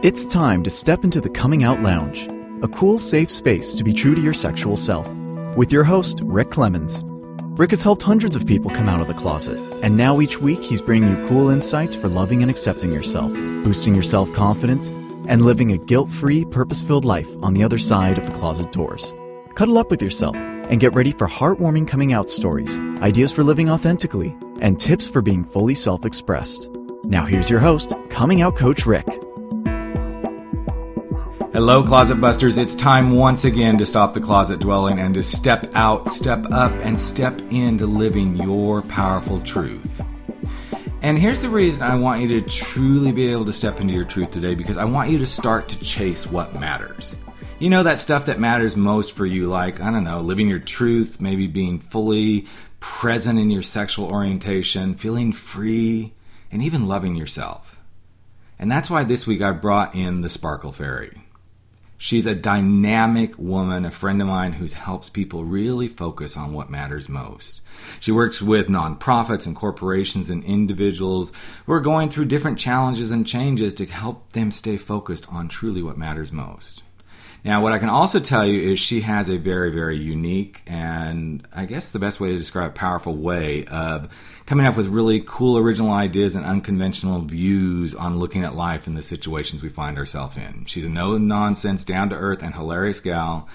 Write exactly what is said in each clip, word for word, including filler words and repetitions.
It's time to step into the Coming Out Lounge, a cool, safe space to be true to your sexual self. With your host, Rick Clemens. Rick has helped hundreds of people come out of the closet, and now each week he's bringing you cool insights for loving and accepting yourself, boosting your self-confidence, and living a guilt-free, purpose-filled life on the other side of the closet doors. Cuddle up with yourself and get ready for heartwarming coming out stories, ideas for living authentically, and tips for being fully self-expressed. Now here's your host, Coming Out Coach Rick. Hello, Closet Busters. It's time once again to stop the closet dwelling and to step out, step up, and step into living your powerful truth. And here's the reason I want you to truly be able to step into your truth today, because I want you to start to chase what matters. You know, that stuff that matters most for you, like, I don't know, living your truth, maybe being fully present in your sexual orientation, feeling free, and even loving yourself. And that's why this week I brought in the Sparkle Fairy. She's a dynamic woman, a friend of mine who helps people really focus on what matters most. She works with nonprofits and corporations and individuals who are going through different challenges and changes to help them stay focused on truly what matters most. Now, what I can also tell you is she has a very, very unique and I guess the best way to describe powerful way of coming up with really cool original ideas and unconventional views on looking at life and the situations we find ourselves in. She's a no-nonsense, down-to-earth, and hilarious gal.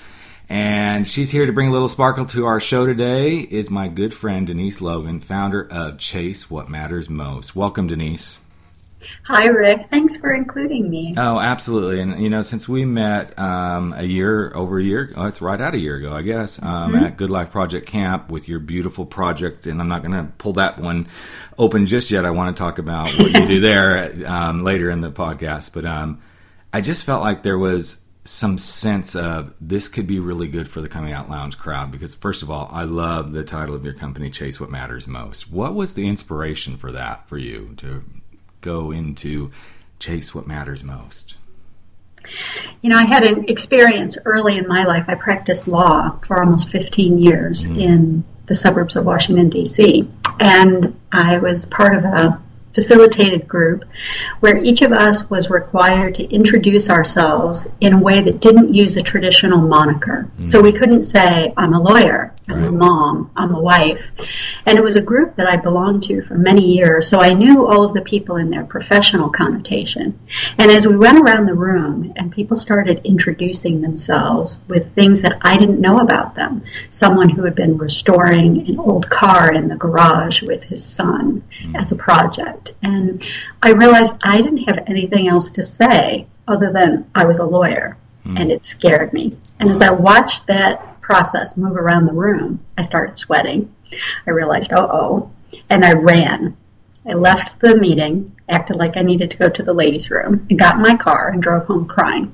And she's here to bring a little sparkle to our show today is my good friend Denise Logan, founder of Chase What Matters Most. Welcome, Denise. Hi, Rick. Thanks for including me. Oh, absolutely. And, you know, since we met um, a year, over a year, oh, it's right out a year ago, I guess, um, mm-hmm. at Good Life Project Camp with your beautiful project. And I'm not going to pull that one open just yet. I want to talk about what you do there um, later in the podcast. But um, I just felt like there was some sense of this could be really good for the Coming Out Lounge crowd. Because, first of all, I love the title of your company, Chase What Matters Most. What was the inspiration for that for you to go into Chase What Matters Most? You know, I had an experience early in my life. I practiced law for almost fifteen years mm. in the suburbs of Washington, D C And I was part of a facilitated group where each of us was required to introduce ourselves in a way that didn't use a traditional moniker. Mm. So we couldn't say, I'm a lawyer, I'm right. a mom, I'm a wife. And it was a group that I belonged to for many years, so I knew all of the people in their professional connotation. And as we went around the room and people started introducing themselves with things that I didn't know about them, someone who had been restoring an old car in the garage with his son mm. as a project. And I realized I didn't have anything else to say other than I was a lawyer, mm. and it scared me. And as I watched that process move around the room, I started sweating. I realized, uh-oh, and I ran. I left the meeting, acted like I needed to go to the ladies' room, and got in my car and drove home crying.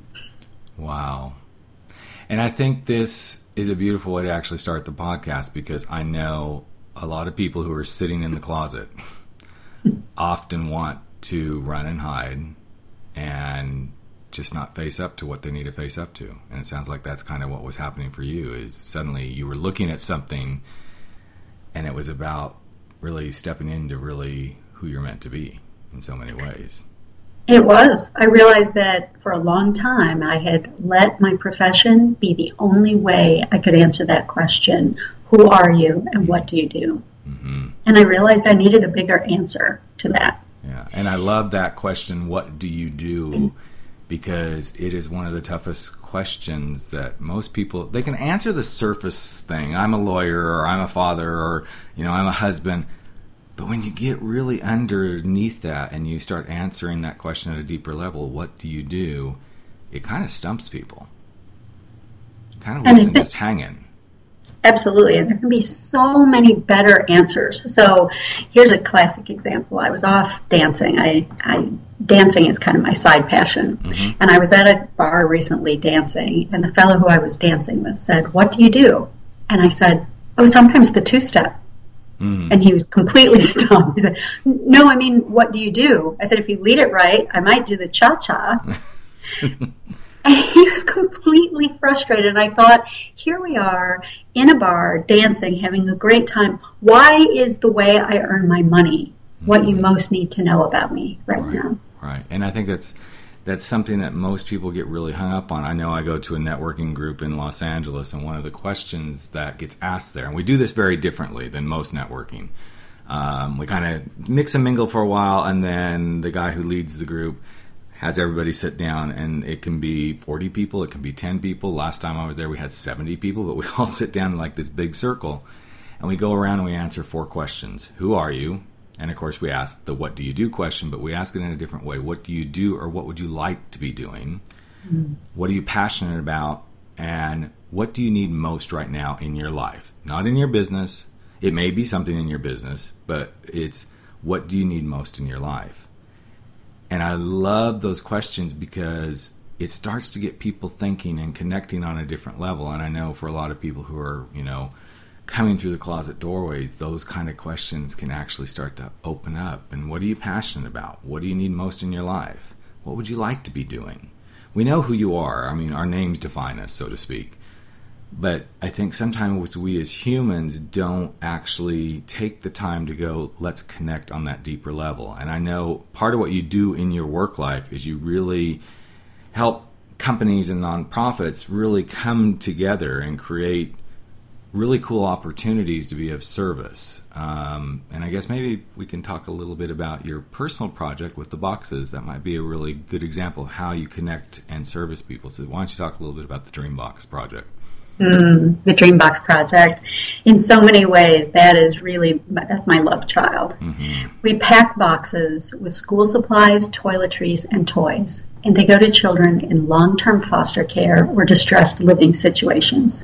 Wow. And I think this is a beautiful way to actually start the podcast, because I know a lot of people who are sitting in the closet often want to run and hide and just not face up to what they need to face up to. And it sounds like that's kind of what was happening for you, is suddenly you were looking at something and it was about really stepping into really who you're meant to be in so many ways. It was. I realized that for a long time I had let my profession be the only way I could answer that question, who are you and what do you do? Mm-hmm. And I realized I needed a bigger answer to that. Yeah, and I love that question, what do you do? Because it is one of the toughest questions that most people, they can answer the surface thing, I'm a lawyer, or I'm a father, or, you know, I'm a husband. But when you get really underneath that and you start answering that question at a deeper level, what do you do? It kind of stumps people. It kind of leaves them just hanging. Absolutely, and there can be so many better answers. So here's a classic example. I was off dancing. I, I dancing is kind of my side passion. Mm-hmm. And I was at a bar recently dancing, and the fellow who I was dancing with said, what do you do? And I said, oh, sometimes the two-step. Mm-hmm. And he was completely stunned. He said, no, I mean, what do you do? I said, if you lead it right, I might do the cha-cha. And he was completely frustrated. And I thought, here we are in a bar, dancing, having a great time. Why is the way I earn my money what you most need to know about me right, right now? Right. And I think that's that's something that most people get really hung up on. I know I go to a networking group in Los Angeles, and one of the questions that gets asked there, and we do this very differently than most networking. Um, we kind of mix and mingle for a while, and then the guy who leads the group has everybody sit down, and it can be forty people, it can be ten people. Last time I was there, we had seventy people, but we all sit down in like this big circle, and we go around and we answer four questions. Who are you? And of course, we ask the what do you do question, but we ask it in a different way. What do you do, or what would you like to be doing? Mm-hmm. What are you passionate about? And what do you need most right now in your life? Not in your business. It may be something in your business, but it's what do you need most in your life? And I love those questions because it starts to get people thinking and connecting on a different level. And I know for a lot of people who are, you know, coming through the closet doorways, those kind of questions can actually start to open up. And what are you passionate about? What do you need most in your life? What would you like to be doing? We know who you are. I mean, our names define us, so to speak. But I think sometimes we as humans don't actually take the time to go, let's connect on that deeper level. And I know part of what you do in your work life is you really help companies and nonprofits really come together and create really cool opportunities to be of service. Um, and I guess maybe we can talk a little bit about your personal project with the boxes. That might be a really good example of how you connect and service people. So why don't you talk a little bit about the Dreambox project? Mm, the Dreambox project. In so many ways, that is really, that's my love child. Mm-hmm. We pack boxes with school supplies, toiletries, and toys. And they go to children in long-term foster care or distressed living situations.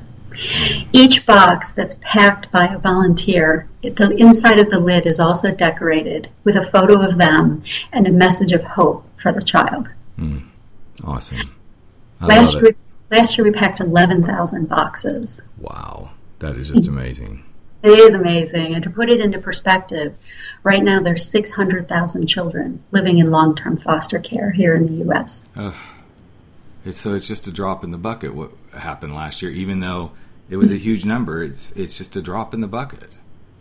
Each box that's packed by a volunteer, the inside of the lid is also decorated with a photo of them and a message of hope for the child. Mm, awesome. I last love year, it. last year we packed eleven thousand boxes. Wow, that is just amazing. It is amazing. And to put it into perspective, right now there's six hundred thousand children living in long-term foster care here in the U S. Uh, it's, so it's just a drop in the bucket what happened last year, even though it was a huge number. It's it's just a drop in the bucket.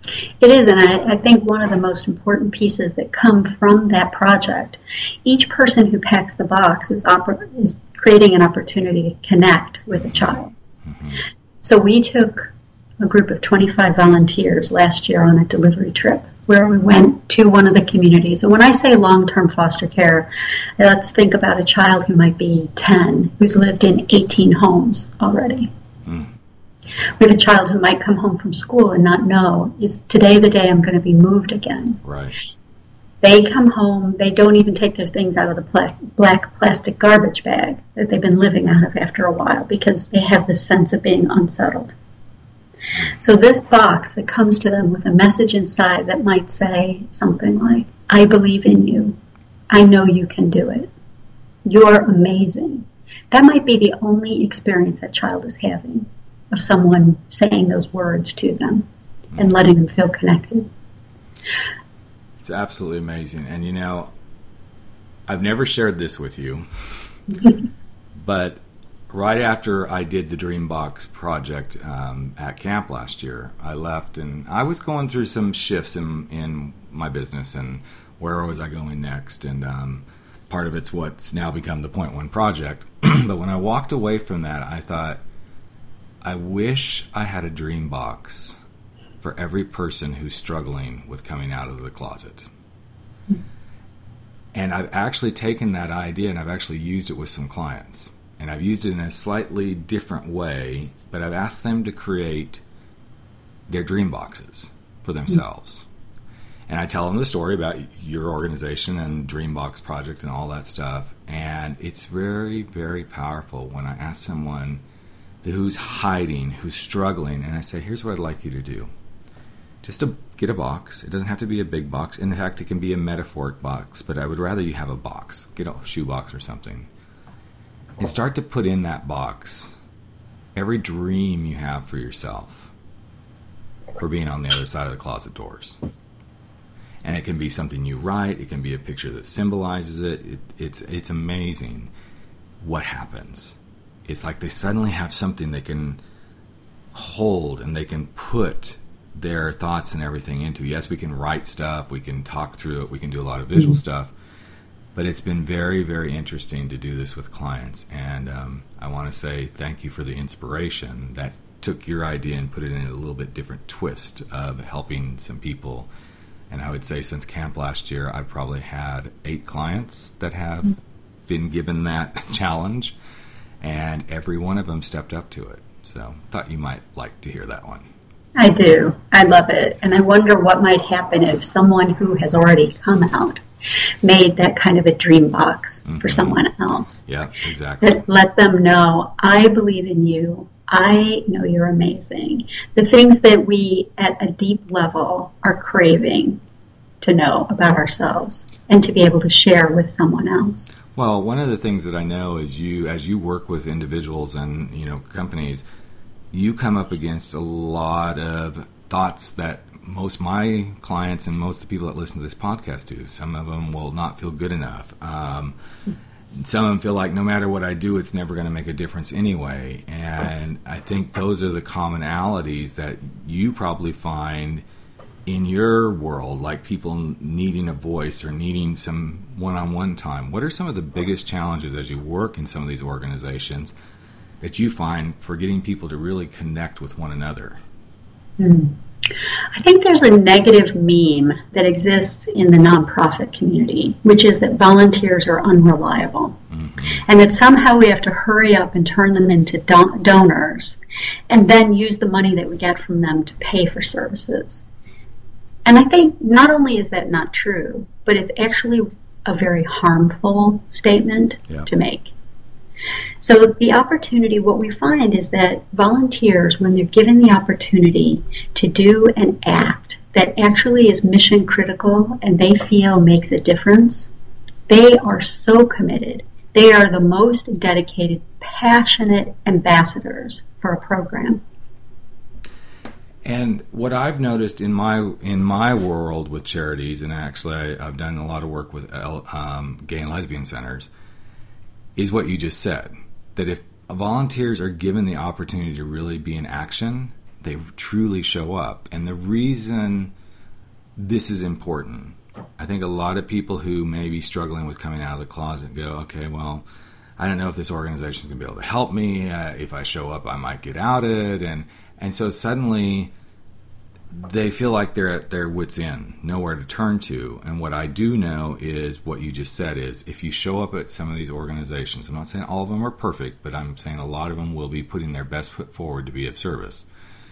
It is, and I, I think one of the most important pieces that come from that project, each person who packs the box is, oper- is creating an opportunity to connect with a child. Mm-hmm. So we took a group of twenty-five volunteers last year on a delivery trip where we went to one of the communities. And when I say long-term foster care, let's think about a child who might be ten, who's lived in eighteen homes already. Mm. We have a child who might come home from school and not know, is today the day I'm going to be moved again? Right. They come home, they don't even take their things out of the pla- black plastic garbage bag that they've been living out of after a while because they have this sense of being unsettled. So this box that comes to them with a message inside that might say something like, I believe in you. I know you can do it. You're amazing. That might be the only experience that child is having of someone saying those words to them and letting them feel connected. It's absolutely amazing. And you know, I've never shared this with you, but right after I did the Dreambox project um, at camp last year, I left and I was going through some shifts in, in my business and where was I going next. And um, part of it's what's now become the Point One project. But when I walked away from that, I thought, I wish I had a dream box for every person who's struggling with coming out of the closet. And I've actually taken that idea and I've actually used it with some clients. And I've used it in a slightly different way, but I've asked them to create their dream boxes for themselves. And I tell them the story about your organization and Dreambox Project and all that stuff. And it's very, very powerful when I ask someone who's hiding, who's struggling, and I say, here's what I'd like you to do. Just to get a box. It doesn't have to be a big box. In fact, it can be a metaphoric box, but I would rather you have a box. Get a shoe box or something. And start to put in that box every dream you have for yourself for being on the other side of the closet doors. And it can be something you write. It can be a picture that symbolizes it. it it's it's amazing what happens. It's like they suddenly have something they can hold and they can put their thoughts and everything into. Yes, we can write stuff. We can talk through it. We can do a lot of visual mm-hmm. stuff. But it's been very, very interesting to do this with clients. And um, I want to say thank you for the inspiration that took your idea and put it in a little bit different twist of helping some people. And I would say since camp last year, I've probably had eight clients that have mm-hmm. been given that challenge, and every one of them stepped up to it. So thought you might like to hear that one. I do. I love it. And I wonder what might happen if someone who has already come out made that kind of a dream box mm-hmm. for someone else. Yeah, exactly. That let them know, I believe in you. I know you're amazing. The things that we at a deep level are craving to know about ourselves and to be able to share with someone else. Well, one of the things that I know is you, as you work with individuals and, you know, companies, you come up against a lot of thoughts that most of my clients and most of the people that listen to this podcast do. Some of them will not feel good enough. Um, some of them feel like no matter what I do, it's never going to make a difference anyway. And I think those are the commonalities that you probably find in your world, like people needing a voice or needing some one-on-one time. What are some of the biggest challenges as you work in some of these organizations that you find for getting people to really connect with one another? Hmm. I think there's a negative meme that exists in the nonprofit community, which is that volunteers are unreliable. Mm-hmm. And that somehow we have to hurry up and turn them into don- donors and then use the money that we get from them to pay for services. And I think not only is that not true, but it's actually a very harmful statement yeah. to make. So the opportunity, what we find is that volunteers, when they're given the opportunity to do an act that actually is mission critical and they feel makes a difference, they are so committed. They are the most dedicated, passionate ambassadors for a program. And what I've noticed in my in my world with charities, and actually I, I've done a lot of work with um, gay and lesbian centers, is what you just said, that if volunteers are given the opportunity to really be in action, they truly show up. And the reason this is important, I think a lot of people who may be struggling with coming out of the closet go, okay, well, I don't know if this organization is going to be able to help me. Uh, if I show up, I might get outed. And, and so suddenly they feel like they're at their wits' end, nowhere to turn to. And what I do know is what you just said is if you show up at some of these organizations, I'm not saying all of them are perfect, but I'm saying a lot of them will be putting their best foot forward to be of service.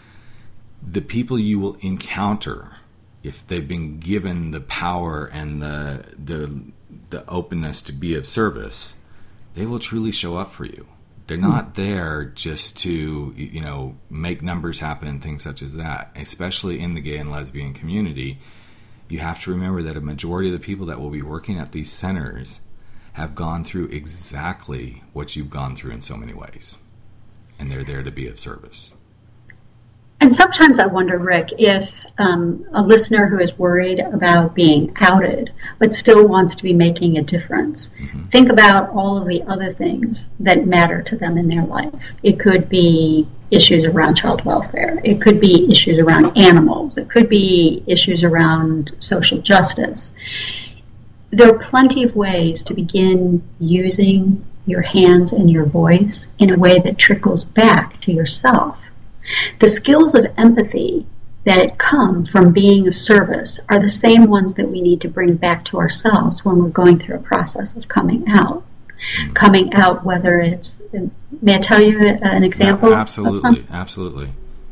The people you will encounter, if they've been given the power and the the the openness to be of service, they will truly show up for you. They're not there just to, you know, make numbers happen and things such as that. Especially in the gay and lesbian community, you have to remember that a majority of the people that will be working at these centers have gone through exactly what you've gone through in so many ways. And they're there to be of service. And sometimes I wonder, Rick, if um, a listener who is worried about being outed but still wants to be making a difference, mm-hmm. think about all of the other things that matter to them in their life. It could be issues around child welfare. It could be issues around animals. It could be issues around social justice. There are plenty of ways to begin using your hands and your voice in a way that trickles back to yourself. The skills of empathy that come from being of service are the same ones that we need to bring back to ourselves when we're going through a process of coming out. Coming out, whether it's, may I tell you an example? Yeah, absolutely, absolutely.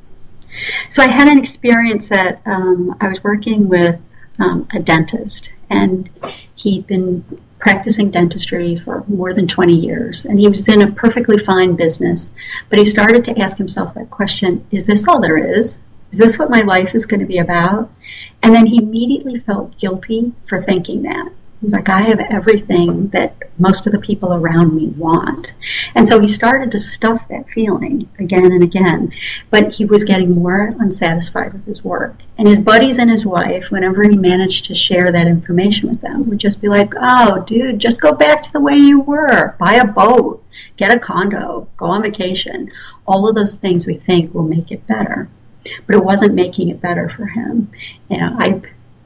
So I had an experience that um, I was working with um, a dentist, and he'd been practicing dentistry for more than twenty years, and he was in a perfectly fine business, but he started to ask himself that question, is this all there is? Is this what my life is going to be about? And then he immediately felt guilty for thinking that. He was like, I have everything that most of the people around me want. And so he started to stuff that feeling again and again, but he was getting more unsatisfied with his work. And his buddies and his wife, whenever he managed to share that information with them, would just be like, oh, dude, just go back to the way you were. Buy a boat, get a condo, go on vacation. All of those things we think will make it better. But it wasn't making it better for him. You know, I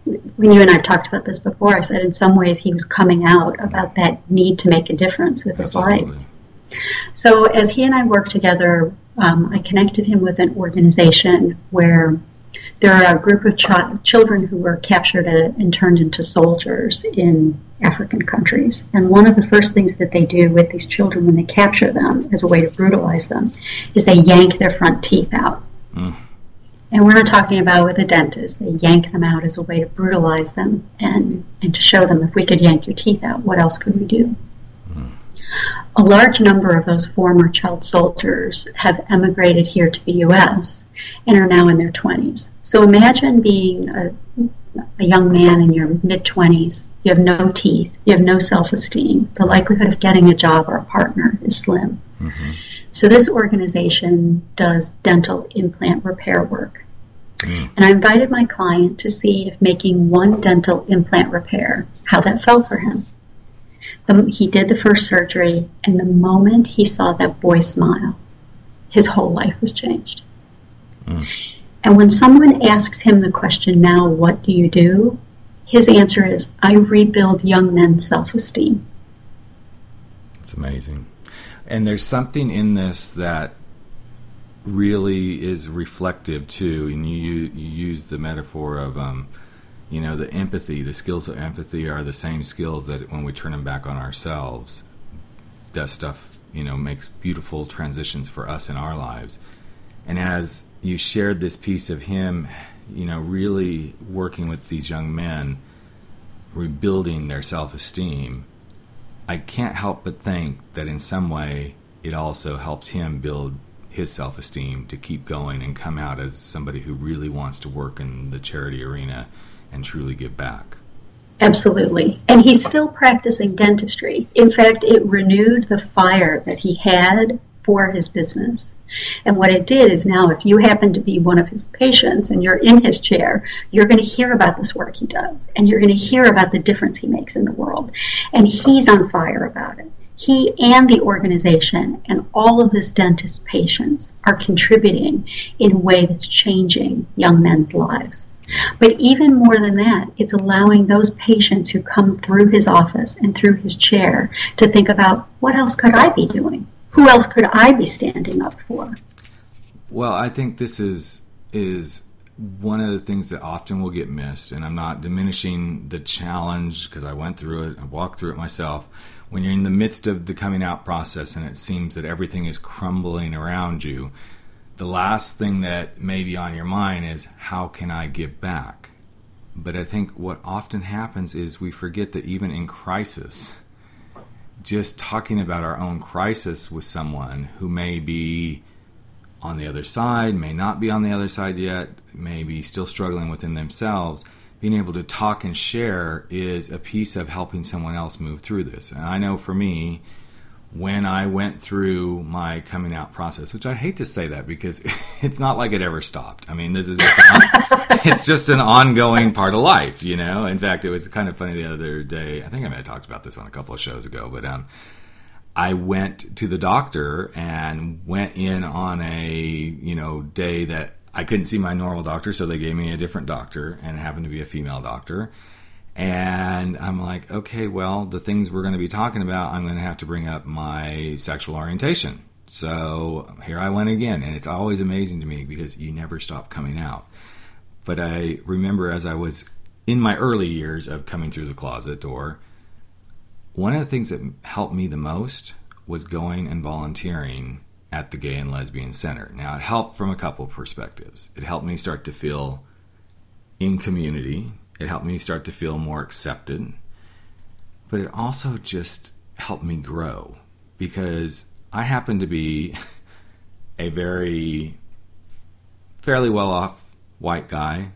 when you and I talked about this before, I said in some ways he was coming out about that need to make a difference with his Absolutely. life. So as he and I worked together, um, I connected him with an organization where there are a group of ch- children who were captured and turned into soldiers in African countries. And one of the first things that they do with these children when they capture them as a way to brutalize them is they yank their front teeth out. Mm. And we're not talking about with a dentist. They yank them out as a way to brutalize them and, and to show them if we could yank your teeth out, what else could we do? Mm. A large number of those former child soldiers have emigrated here to the U S and are now in their twenties. So imagine being a, a young man in your mid-twenties. You have no teeth. You have no self-esteem. The likelihood of getting a job or a partner is slim. Mm-hmm. So this organization does dental implant repair work. Mm. And I invited my client to see if making one dental implant repair, how that felt for him. The, he did the first surgery, and the moment he saw that boy smile, his whole life was changed. Mm. And when someone asks him the question, now what do you do? His answer is, I rebuild young men's self-esteem. It's amazing. And there's something in this that really is reflective too. And you, you use the metaphor of, um, you know, the empathy. The skills of empathy are the same skills that when we turn them back on ourselves, does stuff, you know, makes beautiful transitions for us in our lives. And as you shared this piece of him, you know, really working with these young men, rebuilding their self-esteem, I can't help but think that in some way it also helped him build his self-esteem to keep going and come out as somebody who really wants to work in the charity arena and truly give back. Absolutely. And he's still practicing dentistry. In fact, it renewed the fire that he had for his business. And what it did is now if you happen to be one of his patients and you're in his chair, you're going to hear about this work he does. And you're going to hear about the difference he makes in the world. And he's on fire about it. He and the organization and all of his dentist patients are contributing in a way that's changing young men's lives. But even more than that, it's allowing those patients who come through his office and through his chair to think about, what else could I be doing? Who else could I be standing up for? Well, I think this is is one of the things that often will get missed, and I'm not diminishing the challenge because I went through it, I walked through it myself. When you're in the midst of the coming out process and it seems that everything is crumbling around you, the last thing that may be on your mind is, how can I give back? But I think what often happens is we forget that even in crisis, just talking about our own crisis with someone who may be on the other side, may not be on the other side yet, may be still struggling within themselves, being able to talk and share is a piece of helping someone else move through this. And I know for me, when I went through my coming out process, which I hate to say that because it's not like it ever stopped. I mean, this is just an, it's just an ongoing part of life, you know. In fact, it was kind of funny the other day. I think I may have talked about this on a couple of shows ago, but um, I went to the doctor and went in on a, you know, day that I couldn't see my normal doctor, so they gave me a different doctor, and it happened to be a female doctor. And I'm like, okay, well, the things we're going to be talking about, I'm going to have to bring up my sexual orientation. So here I went again, and it's always amazing to me because you never stop coming out. But I remember as I was in my early years of coming through the closet door, one of the things that helped me the most was going and volunteering at the Gay and Lesbian Center. Now, it helped from a couple of perspectives. It helped me start to feel in community. It helped me start to feel more accepted. But it also just helped me grow because I happen to be a very fairly well-off white guy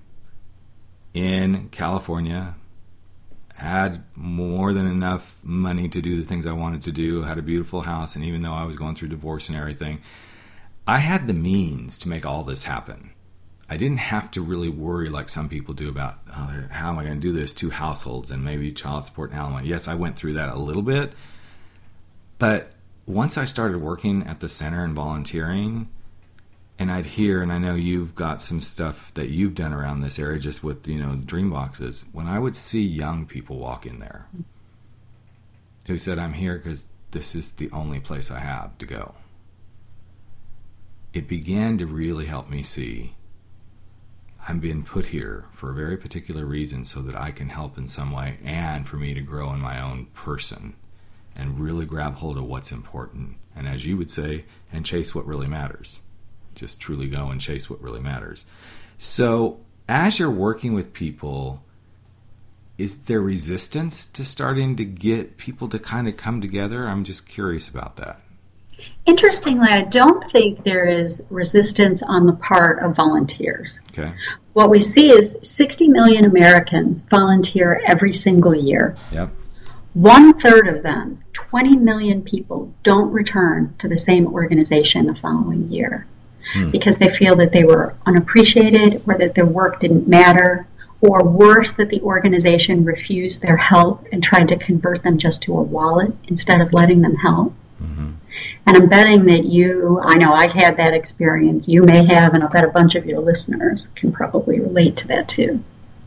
in California, had more than enough money to do the things I wanted to do, had a beautiful house, and even though I was going through divorce and everything, I had the means to make all this happen. I didn't have to really worry like some people do about, oh, how am I going to do this? Two households and maybe child support and alimony. Yes, I went through that a little bit. But once I started working at the center and volunteering, And I'd hear, and I know you've got some stuff that you've done around this area just with, you know, dream boxes. When I would see young people walk in there who said, I'm here because this is the only place I have to go, it began to really help me see I'm being put here for a very particular reason so that I can help in some way and for me to grow in my own person and really grab hold of what's important. And as you would say, and chase what really matters. Just truly go and chase what really matters. So as you're working with people, is there resistance to starting to get people to kind of come together? I'm just curious about that. Interestingly, I don't think there is resistance on the part of volunteers. Okay. What we see is sixty million Americans volunteer every single year. Yep. One third of them, twenty million people, don't return to the same organization the following year hmm. because they feel that they were unappreciated or that their work didn't matter, or worse, that the organization refused their help and tried to convert them just to a wallet instead of letting them help. Mm-hmm. And I'm betting that you, I know I had that experience, you may have, and I'll bet a bunch of your listeners can probably relate to that too.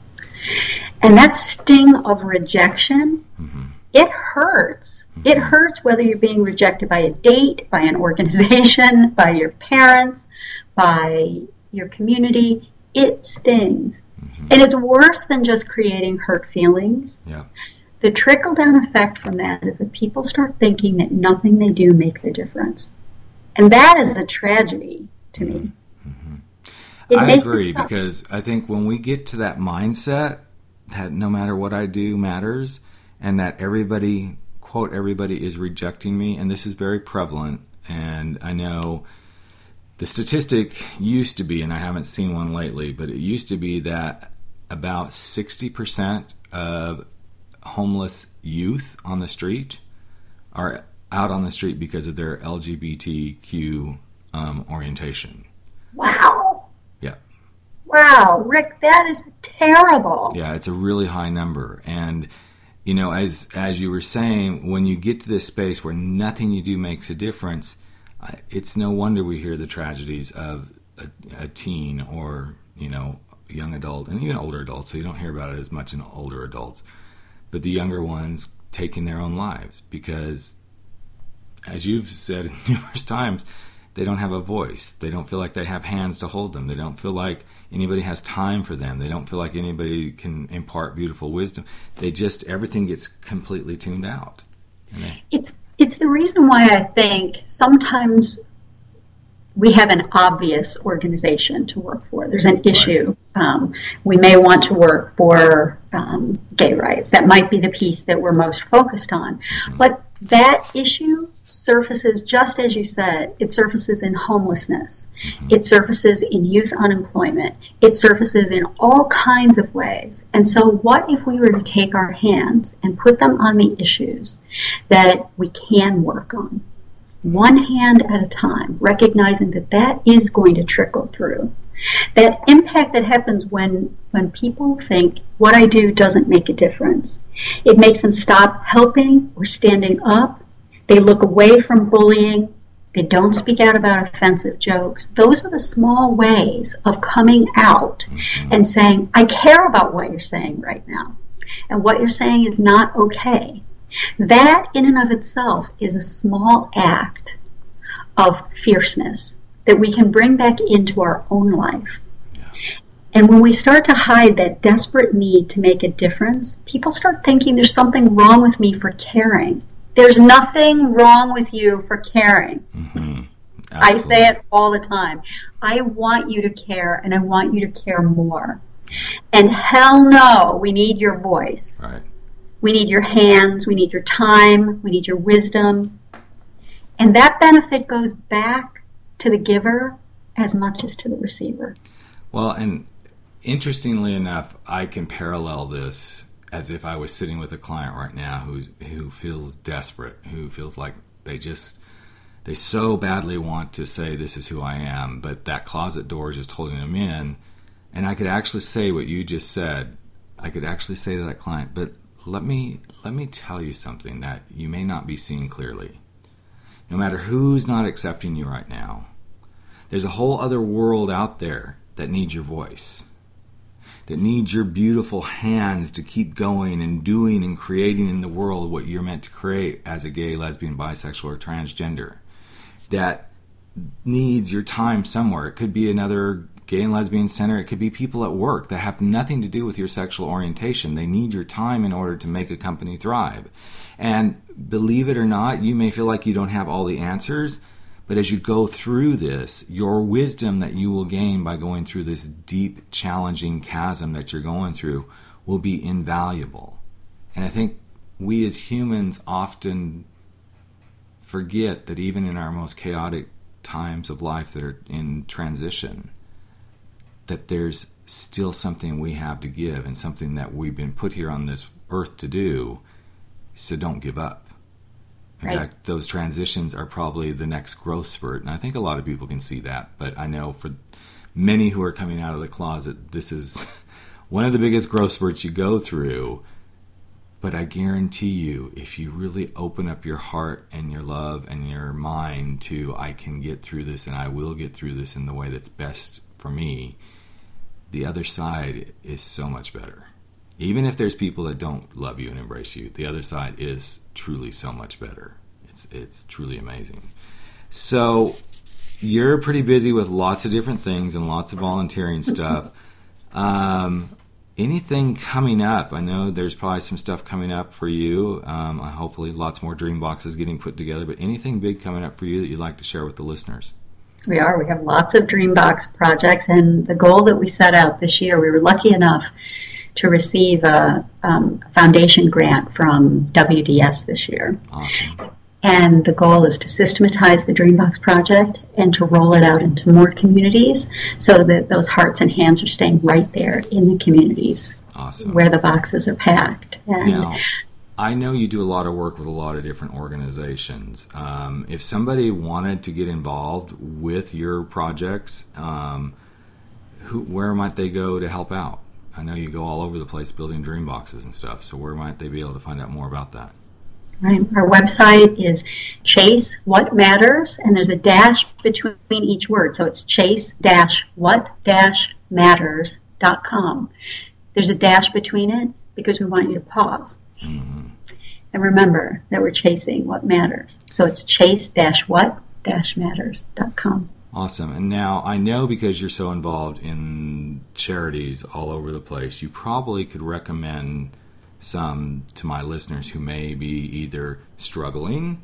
And that sting of rejection, mm-hmm. it hurts. Mm-hmm. It hurts whether you're being rejected by a date, by an organization, by your parents, by your community. It stings. Mm-hmm. And it's worse than just creating hurt feelings. Yeah. The trickle-down effect from that is that people start thinking that nothing they do makes a difference. And that is a tragedy to mm-hmm. me. Mm-hmm. I agree, because I think when we get to that mindset that no matter what I do matters, and that everybody, quote, everybody is rejecting me, and this is very prevalent, and I know the statistic used to be, and I haven't seen one lately, but it used to be that about sixty percent of homeless youth on the street are out on the street because of their L G B T Q um, orientation. Wow. Yeah. Wow, Rick, that is terrible. Yeah, it's a really high number. And, you know, as as you were saying, when you get to this space where nothing you do makes a difference, it's no wonder we hear the tragedies of a, a teen or, you know, a young adult, and even older adults, so you don't hear about it as much in older adults. But the younger ones taking their own lives because, as you've said numerous times, they don't have a voice. They don't feel like they have hands to hold them. They don't feel like anybody has time for them. They don't feel like anybody can impart beautiful wisdom. They just, everything gets completely tuned out. And they, it's it's the reason why I think sometimes we have an obvious organization to work for. There's an issue. Right. Um, we may want to work for um, gay rights. That might be the piece that we're most focused on. Mm-hmm. But that issue surfaces, just as you said, it surfaces in homelessness. Mm-hmm. It surfaces in youth unemployment. It surfaces in all kinds of ways. And so what if we were to take our hands and put them on the issues that we can work on? One hand at a time, recognizing that that is going to trickle through. That impact that happens when when people think what I do doesn't make a difference. It makes them stop helping or standing up. They look away from bullying. They don't speak out about offensive jokes. Those are the small ways of coming out mm-hmm. and saying, I care about what you're saying right now. And what you're saying is not okay. That in and of itself is a small act of fierceness that we can bring back into our own life. Yeah. And when we start to hide that desperate need to make a difference, people start thinking there's something wrong with me for caring. There's nothing wrong with you for caring. Mm-hmm. I say it all the time. I want you to care, and I want you to care more. And hell no, we need your voice. Right. We need your hands, we need your time, we need your wisdom. And that benefit goes back to the giver as much as to the receiver. Well, and interestingly enough, I can parallel this as if I was sitting with a client right now who who feels desperate, who feels like they just, they so badly want to say this is who I am, but that closet door is just holding them in. And I could actually say what you just said. I could actually say to that client, but Let me let me tell you something that you may not be seeing clearly. No matter who's not accepting you right now, There's a whole other world out there that needs your voice, that needs your beautiful hands to keep going and doing and creating in the world what you're meant to create as a gay, lesbian, bisexual, or transgender. That needs your time somewhere. It could be another gay and lesbian center. It could be people at work that have nothing to do with your sexual orientation. They need your time in order to make a company thrive. And believe it or not, you may feel like you don't have all the answers, but as you go through this, your wisdom that you will gain by going through this deep, challenging chasm that you're going through will be invaluable. And I think we as humans often forget that even in our most chaotic times of life that are in transition, that there's still something we have to give and something that we've been put here on this earth to do, so don't give up. In right. fact, those transitions are probably the next growth spurt, and I think a lot of people can see that, but I know for many who are coming out of the closet, this is one of the biggest growth spurts you go through. But I guarantee you, if you really open up your heart and your love and your mind to, I can get through this and I will get through this in the way that's best for me, the other side is so much better. Even if there's people that don't love you and embrace you, the other side is truly so much better. It's it's truly amazing. So you're pretty busy with lots of different things and lots of volunteering stuff. Um, anything coming up? I know there's probably some stuff coming up for you. Um, hopefully lots more dream boxes getting put together. But anything big coming up for you that you'd like to share with the listeners? We are. We have lots of Dreambox projects, and the goal that we set out this year, we were lucky enough to receive a um, foundation grant from W D S this year. Awesome. And the goal is to systematize the Dreambox project and to roll it out into more communities so that those hearts and hands are staying right there in the communities. Awesome. Where the boxes are packed. And now, I know you do a lot of work with a lot of different organizations. Um, if somebody wanted to get involved with your projects, um, who, where might they go to help out? I know you go all over the place building dream boxes and stuff, so where might they be able to find out more about that? Right. Our website is Chase What Matters, and there's a dash between each word, so it's chase dash what dash matters dot com. There's a dash between it because we want you to pause. Mm-hmm. And remember that we're chasing what matters. So it's chase dash what dash matters dot com. Awesome. And now I know because you're so involved in charities all over the place, you probably could recommend some to my listeners who may be either struggling,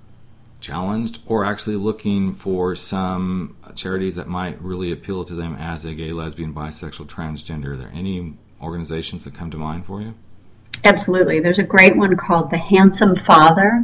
challenged, or actually looking for some charities that might really appeal to them as a gay, lesbian, bisexual, transgender. Are there any organizations that come to mind for you? Absolutely. There's a great one called The Handsome Father.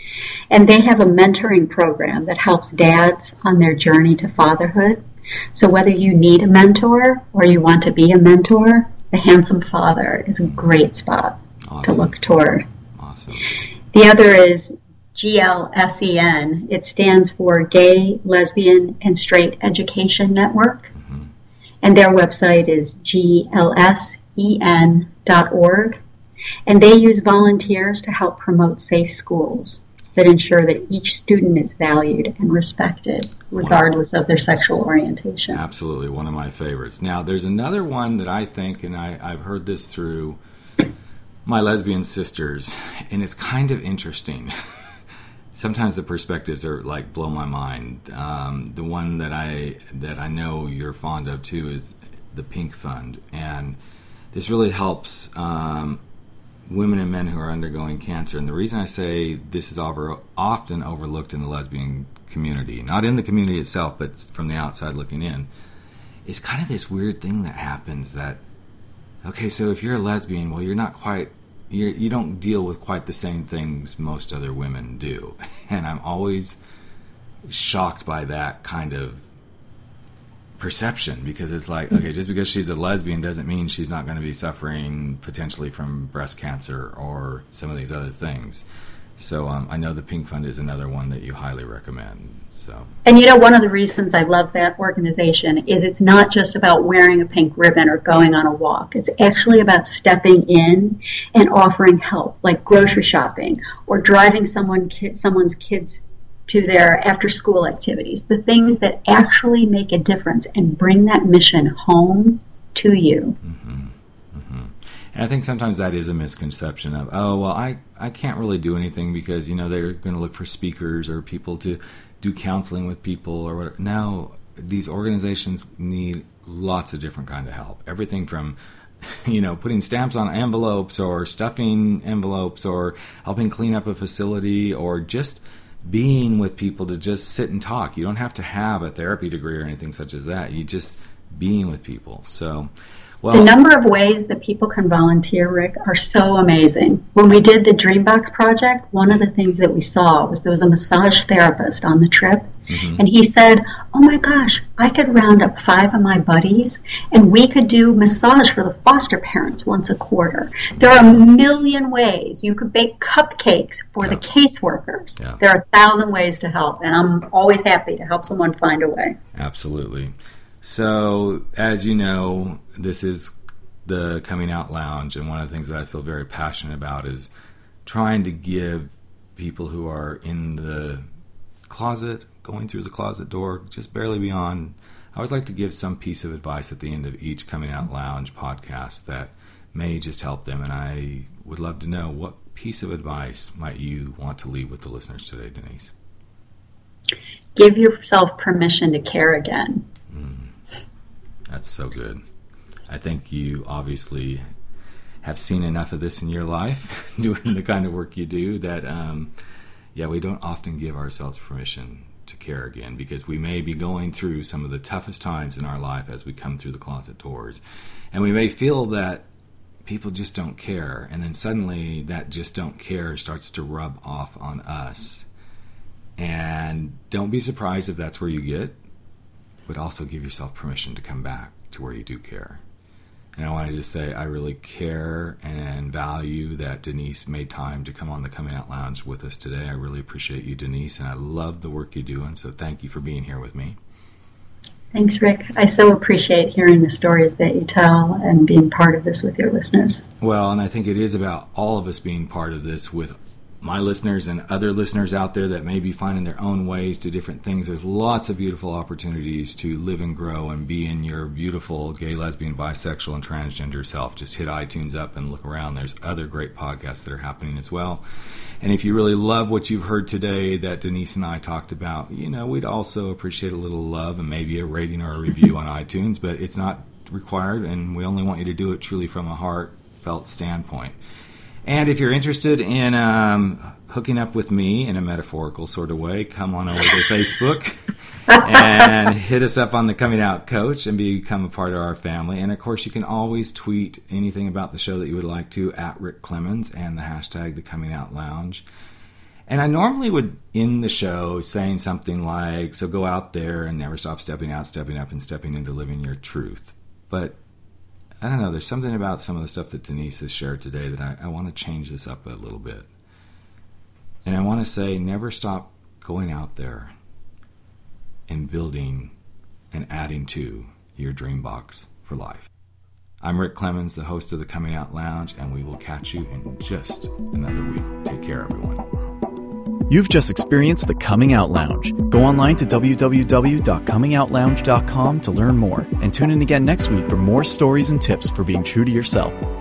And they have a mentoring program that helps dads on their journey to fatherhood. So whether you need a mentor or you want to be a mentor, The Handsome Father is a great spot Awesome. to look toward. Awesome. The other is G L S E N. It stands for Gay, Lesbian, and Straight Education Network. Mm-hmm. And their website is G L S E N dot org. And they use volunteers to help promote safe schools that ensure that each student is valued and respected, regardless wow. of their sexual orientation. Absolutely, one of my favorites. Now, there's another one that I think, and I, I've heard this through my lesbian sisters, and it's kind of interesting. Sometimes the perspectives are like blow my mind. Um, the one that I that I know you're fond of too is the Pink Fund, and this really helps Um, women and men who are undergoing cancer. And the reason I say this is over, often overlooked in the lesbian community, not in the community itself, but from the outside looking in, is kind of this weird thing that happens that, okay, so if you're a lesbian, well, you're not quite, you're, you don't deal with quite the same things most other women do. And I'm always shocked by that kind of perception, because it's like, okay, just because she's a lesbian doesn't mean she's not going to be suffering potentially from breast cancer or some of these other things. So um, I know the Pink Fund is another one that you highly recommend. So, and you know, one of the reasons I love that organization is it's not just about wearing a pink ribbon or going on a walk. It's actually about stepping in and offering help, like grocery shopping or driving someone ki- someone's kids to their after-school activities, the things that actually make a difference and bring that mission home to you. Mm-hmm. Mm-hmm. And I think sometimes that is a misconception of, oh, well, I, I can't really do anything because, you know, they're going to look for speakers or people to do counseling with people or whatever. No, these organizations need lots of different kind of help. Everything from, you know, putting stamps on envelopes or stuffing envelopes or helping clean up a facility or just being with people to just sit and talk. You don't have to have a therapy degree or anything such as that. You just being with people. So, well, the number of ways that people can volunteer, Rick, are so amazing. When we did the Dreambox project, one of the things that we saw was there was a massage therapist on the trip, mm-hmm. and he said, oh my gosh, I could round up five of my buddies, and we could do massage for the foster parents once a quarter. There are a million ways. You could bake cupcakes for yeah. the caseworkers. Yeah. There are a thousand ways to help, and I'm always happy to help someone find a way. Absolutely. So, as you know, this is the Coming Out Lounge, and one of the things that I feel very passionate about is trying to give people who are in the closet, going through the closet door, just barely beyond, I always like to give some piece of advice at the end of each Coming Out Lounge podcast that may just help them, and I would love to know, what piece of advice might you want to leave with the listeners today, Denise? Give yourself permission to care again. Mm. That's so good. I think you obviously have seen enough of this in your life, doing the kind of work you do, that, um, yeah, we don't often give ourselves permission to care again, because we may be going through some of the toughest times in our life as we come through the closet doors. And we may feel that people just don't care, and then suddenly that just don't care starts to rub off on us. And don't be surprised if that's where you get, but also give yourself permission to come back to where you do care. And I want to just say I really care and value that Denise made time to come on the Coming Out Lounge with us today. I really appreciate you, Denise, and I love the work you're doing, so thank you for being here with me. Thanks, Rick. I so appreciate hearing the stories that you tell and being part of this with your listeners. Well, and I think it is about all of us being part of this with my listeners and other listeners out there that may be finding their own ways to different things. There's lots of beautiful opportunities to live and grow and be in your beautiful gay, lesbian, bisexual, and transgender self. Just hit iTunes up and look around. There's other great podcasts that are happening as well. And if you really love what you've heard today that Denise and I talked about, you know, we'd also appreciate a little love and maybe a rating or a review on iTunes, but it's not required, and we only want you to do it truly from a heartfelt standpoint. And if you're interested in um, hooking up with me in a metaphorical sort of way, come on over to Facebook and hit us up on the Coming Out Coach and become a part of our family. And, of course, you can always tweet anything about the show that you would like to at Rick Clemens and the hashtag The Coming Out Lounge. And I normally would end the show saying something like, so go out there and never stop stepping out, stepping up, and stepping into living your truth. But I don't know, there's something about some of the stuff that Denise has shared today that I, I want to change this up a little bit. And I want to say, never stop going out there and building and adding to your dream box for life. I'm Rick Clemens, the host of the Coming Out Lounge, and we will catch you in just another week. Take care, everyone. You've just experienced the Coming Out Lounge. Go online to w w w dot coming out lounge dot com to learn more, and tune in again next week for more stories and tips for being true to yourself.